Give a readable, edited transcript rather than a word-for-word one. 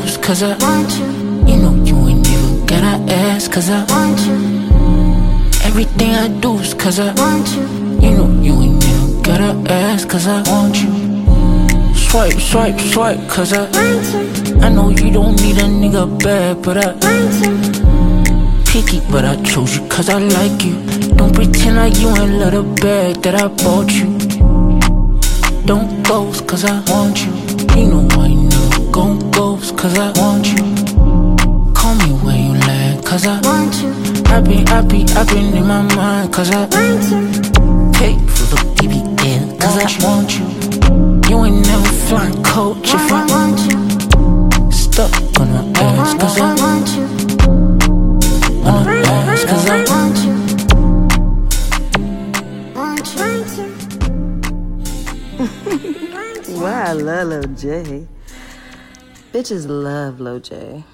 lose, cause I want you. You know you ain't even gotta ask, cause I want you. Everything I do is cause I want you. You know you ain't even gotta ask, cause I want you. Swipe, swipe, swipe, cause I want you. I know you don't need a nigga bad, but I want you. Picky, but I chose you cause I like you. Don't pretend like you ain't love the bag that I bought you. Don't ghost cause I want you. You know I ain't never gon' ghost cause I want you. Call me when you land cause I want you. I been in my mind cause I want you. Pay for the BBL cause I want you. You ain't never flying coach if I want you. Stuck on my ass cause I want you. On my ass cause I want you. Wow, I love Lil J. Bitches love Lil J.